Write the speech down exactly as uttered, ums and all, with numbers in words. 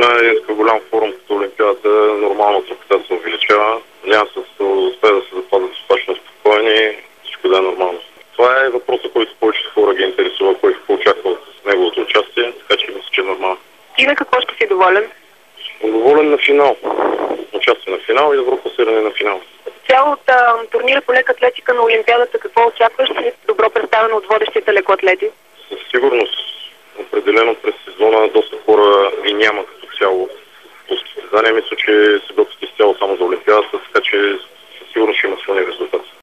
наистина е един голям форум като Олимпиадата, нормално трупата се увеличава. Няма се успее да се запазят достатъчно спокойни, всичко да е нормално. Това е въпросът, който повечето хора ги интересува, който поучаства от неговото участие, така че мисля, че е нормално. И на какво ще си доволен? Доволен на финал. Участие на финал и добро класиране на финал. Цяло от а, турнира по лека атлетика на Олимпиадата, какво очакваш? Добро представено от водещите лекоатлети? Със сигурност. Определено през сезона доста хора ги няма като цяло по състезание. Мисля, че се допусти изцяло само за Олимпиадата, така че със сигурност ще има силни резултати.